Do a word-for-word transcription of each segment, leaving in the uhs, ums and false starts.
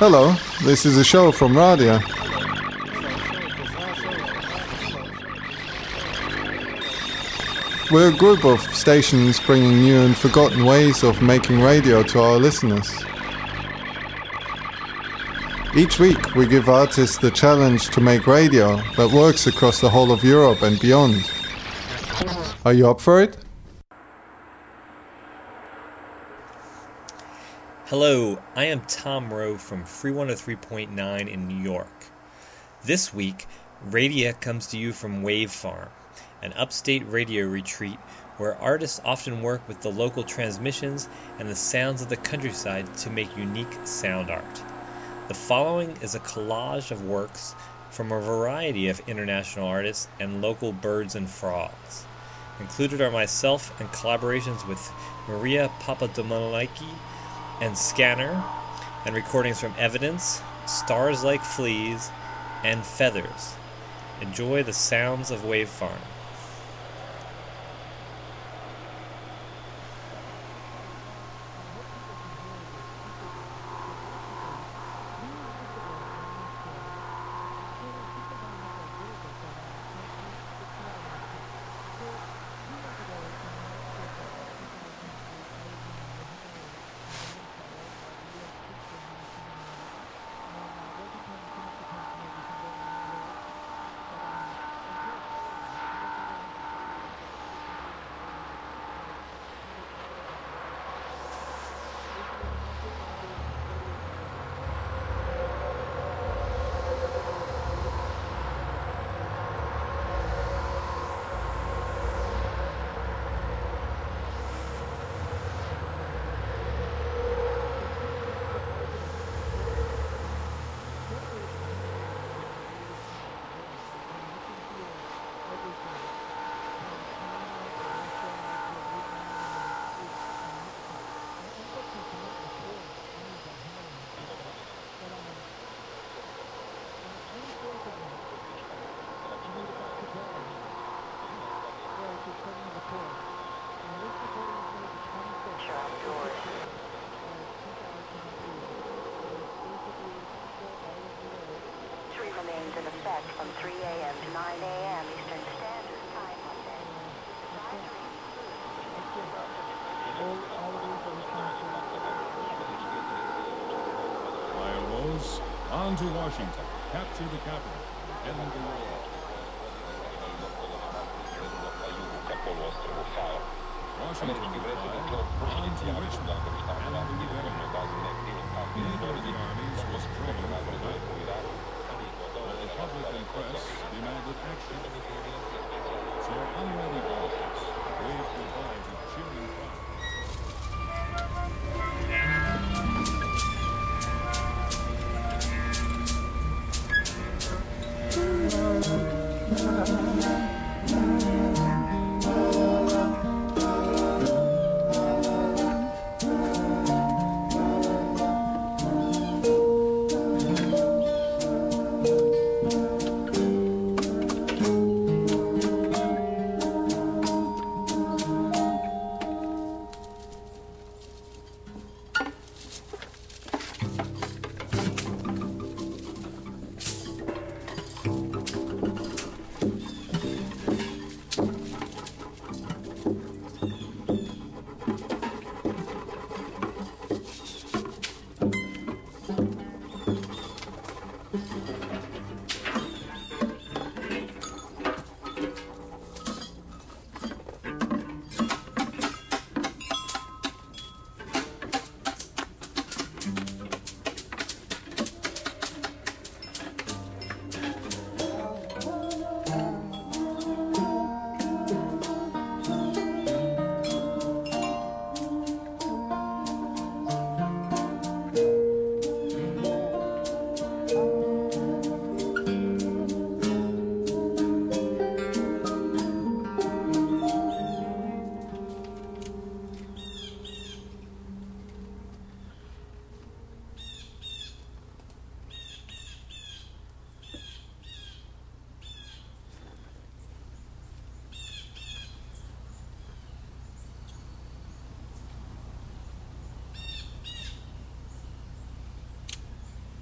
Hello, this is a show from Radio. We're a group of stations bringing new and forgotten ways of making radio to our listeners. Each week we give artists the challenge to make radio that works across the whole of Europe and beyond. Are you up for it? Hello, I am Tom Rowe from Free one oh three point nine in New York. This week, Radia comes to you from Wave Farm, an upstate radio retreat where artists often work with the local transmissions and the sounds of the countryside to make unique sound art. The following is a collage of works from a variety of international artists and local birds and frogs. Included are myself and collaborations with Maria Papadomoliki and Scanner, and recordings from Evidence, Stars Like Fleas, and Feathers. Enjoy the sounds of Wave Farm. Remains in effect from three a.m. to nine a.m. Eastern Standard Time Monday. Iowas, on to Washington. Capture the capital. End the war. Washington replied, on to Richmond. End the war. Neither of the armies was trained for that. The public and press demanded action. So unready politics waved goodbye to cheering crowds.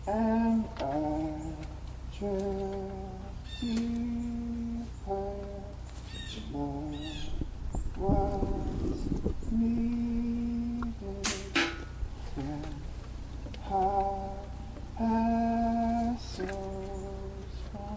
and I just deeper what's needed can hide passes by.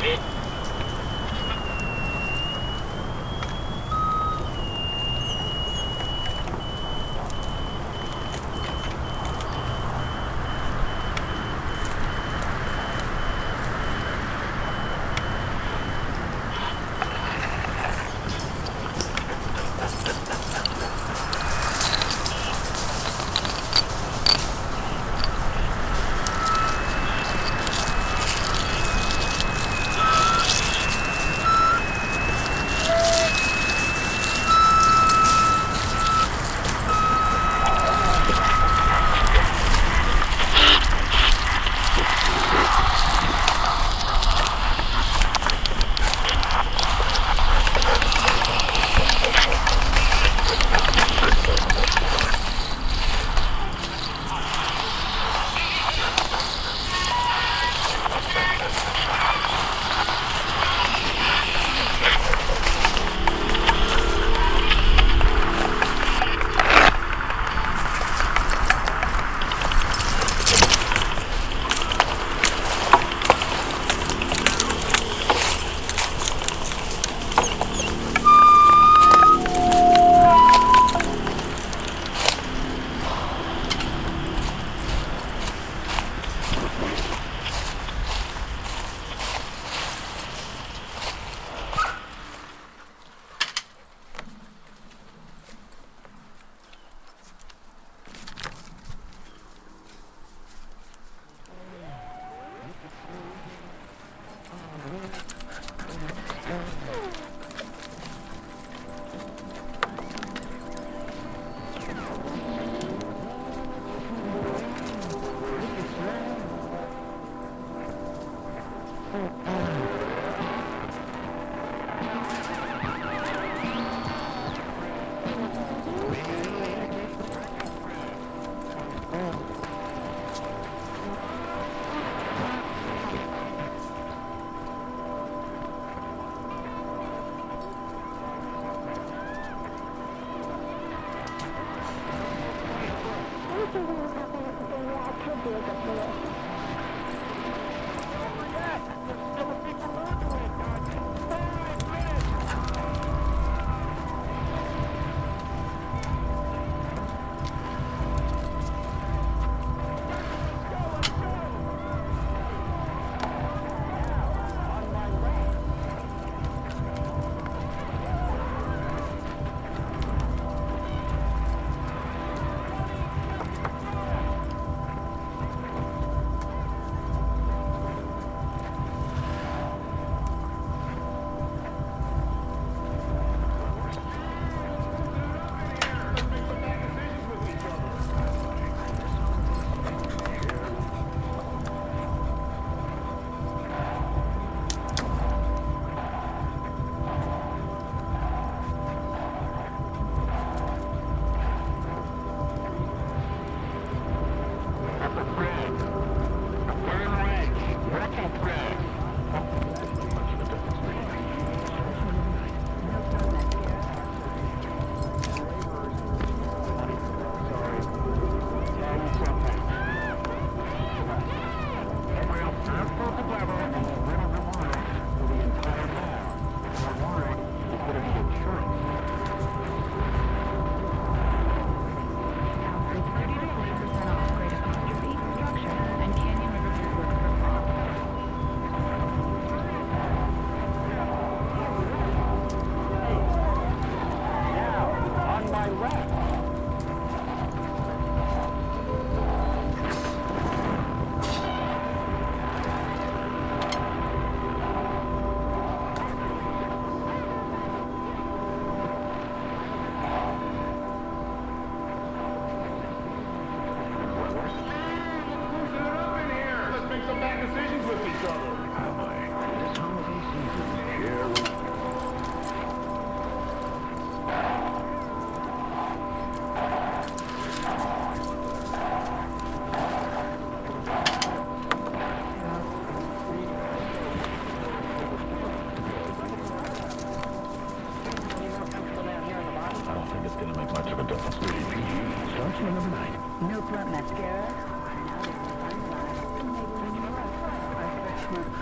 Still a big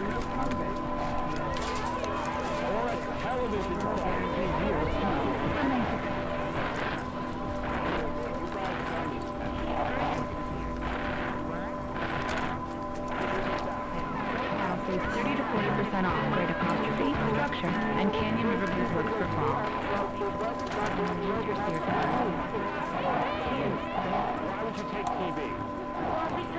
Now save thirty to forty percent off Great Apostrophe, Structure, and Canyon River Blues works for fall. Use your Sears card. Why would you take T V?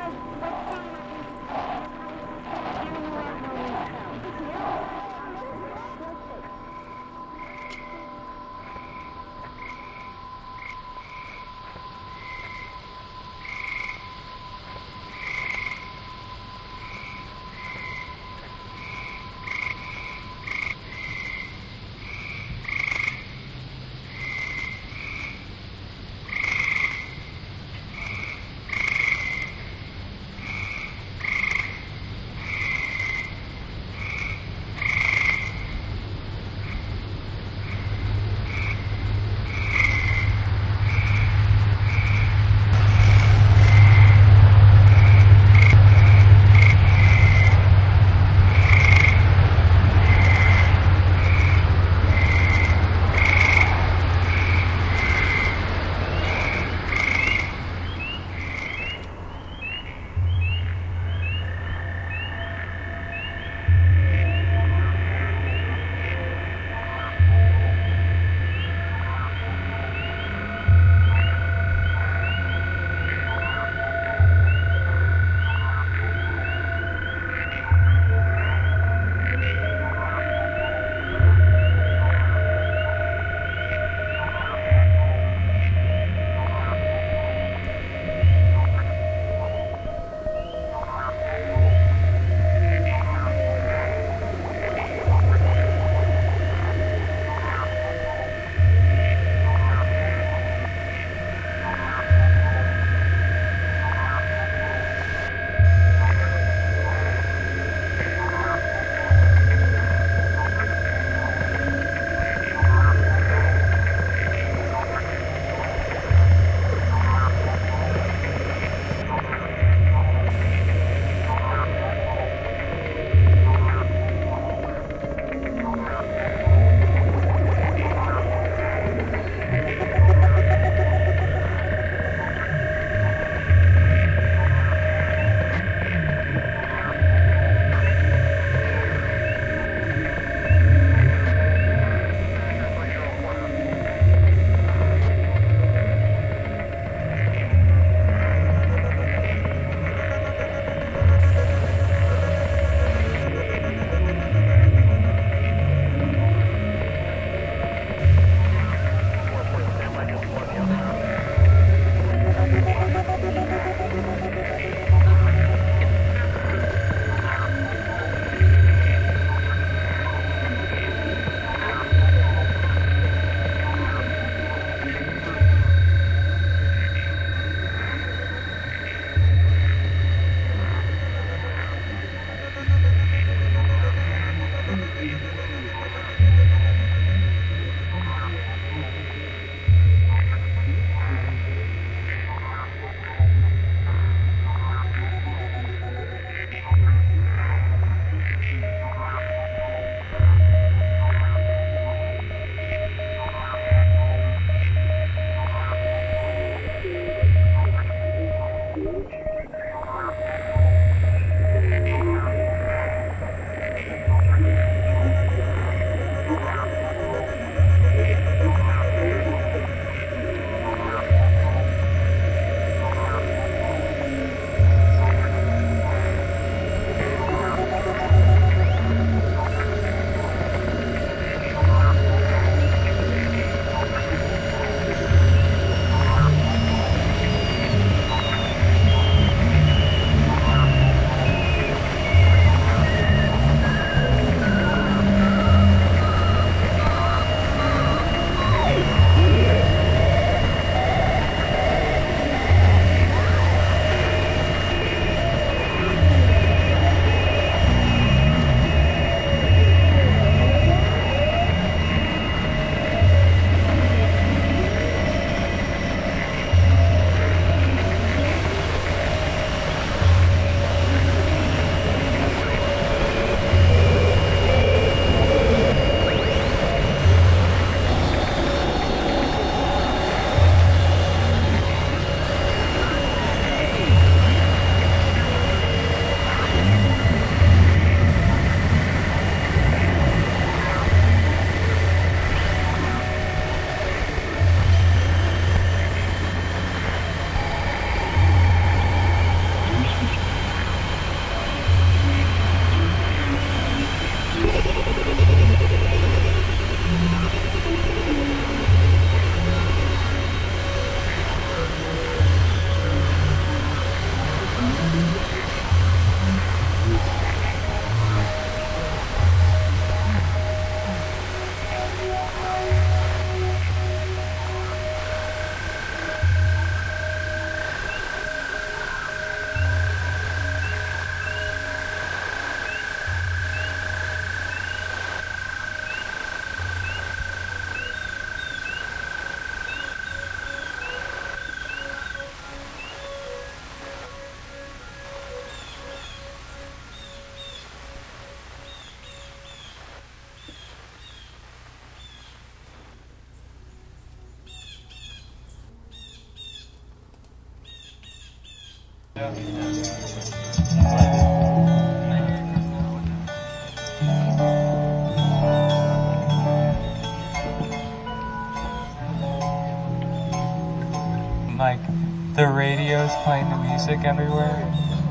Like, the radio's playing the music everywhere.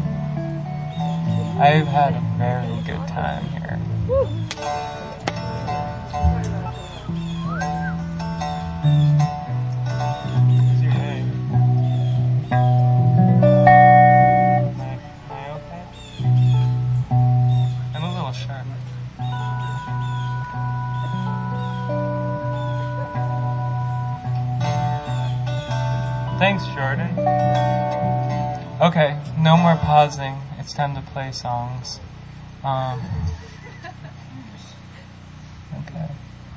I've had a very good time here. Is your day? Am I, am I okay? I'm a little sharp. Thanks, Jordan. Okay, no more pausing. It's time to play songs. Um, okay.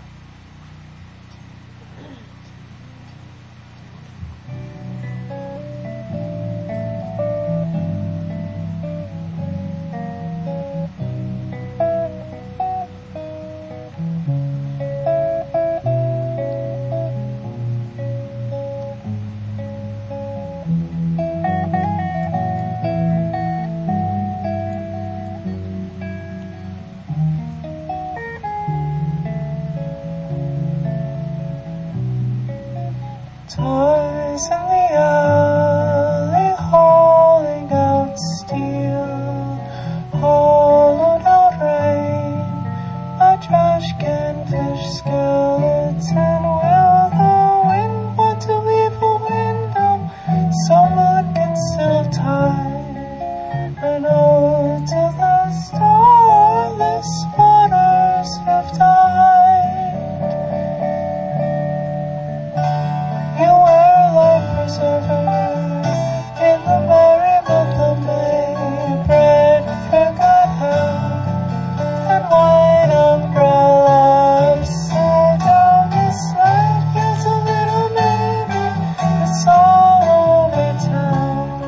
Toys in the alley, hauling out steel, hollowed out rain, a trash can fish skeleton. Will the wind want to leave a window? Someone can still tie an ode to the starless waters of died. In the merry month of May, bread for good health and white umbrella upside down. This light feels a little maybe it's all over town.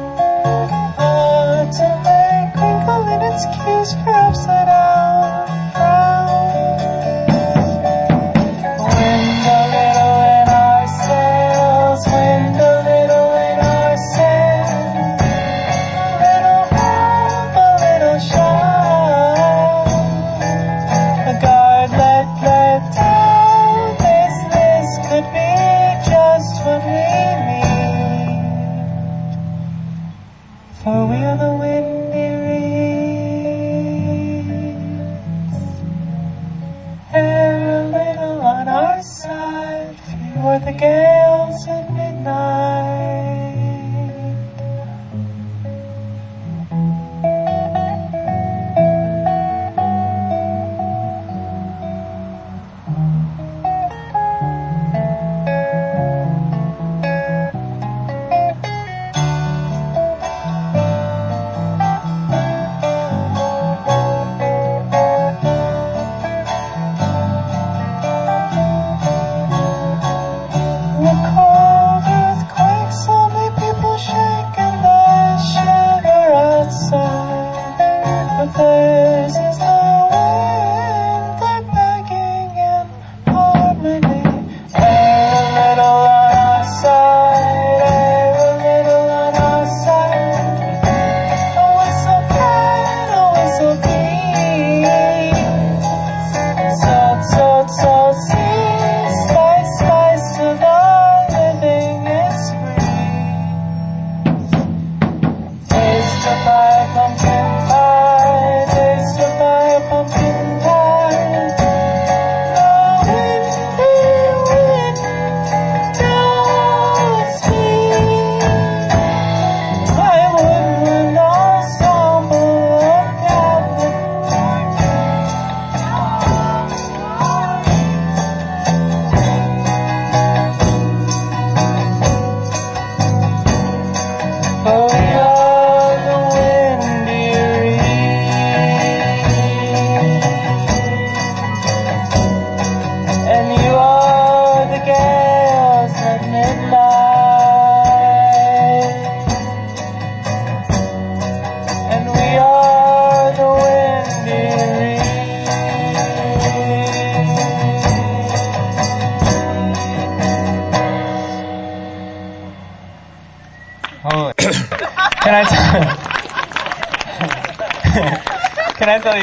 Autumn crinkle in its cues for upside down frown. Wind a little in our sails, wind a little in our sails. Little hope, a little shine. A guard let let down. This, this could be just what we need. For we are the windy reeds. Air a little on our side. Few are the gales at midnight. The cold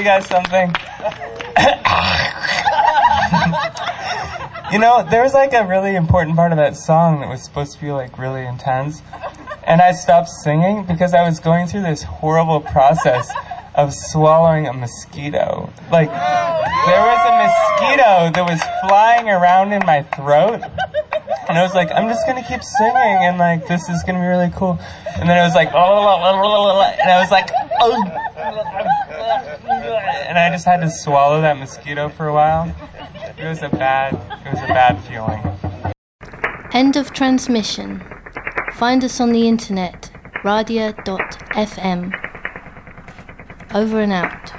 guys something? You know, there was like a really important part of that song that was supposed to be like really intense. And I stopped singing because I was going through this horrible process of swallowing a mosquito. Like, there was a mosquito that was flying around in my throat. And I was like, I'm just going to keep singing, and like, this is going to be really cool. And then it was like, and I was like, and I just had to swallow that mosquito for a while. It was a bad, it was a bad feeling. End of transmission. Find us on the internet, radia dot f m. Over and out.